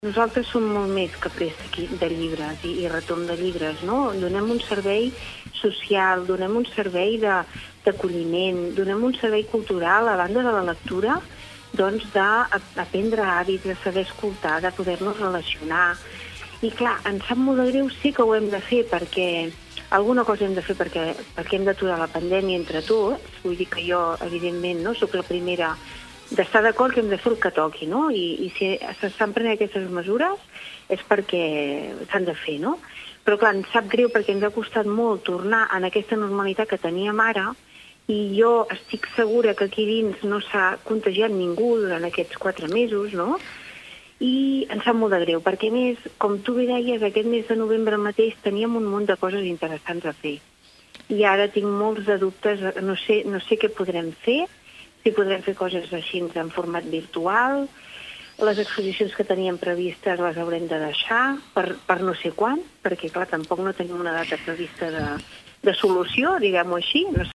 Nosaltres som molt més que préstec de llibres i retorn de llibres, no? Donem un servei social, donem un servei d'acolliment, donem un servei cultural, a banda de la lectura, doncs d'aprendre hàbits, de saber escoltar, de poder-nos relacionar. I clar, ens sap molt de greu, sí que ho hem de fer perquè alguna cosa hem de fer perquè hem d'aturar la pandèmia entre tots. Vull dir que jo, evidentment, no sóc la primera d'estar d'acord que hem de fer el que toqui, no? I si s'estan prenent aquestes mesures és perquè s'han de fer, no? Però clar, ens sap greu perquè ens ha costat molt tornar en aquesta normalitat que teníem ara i jo estic segura que aquí dins no s'ha contagiat ningú durant aquests 4 mesos, no? I ens sap molt de greu, perquè a més, com tu bé deies, aquest mes de novembre mateix teníem un munt de coses interessants a fer. I ara tinc molts de dubtes, no sé què podrem fer, si podrem fer coses així en format virtual, les exposicions que teníem previstes les haurem de deixar per no sé quan, perquè clar, tampoc no tenim una data prevista de solució, diguem-ho així, no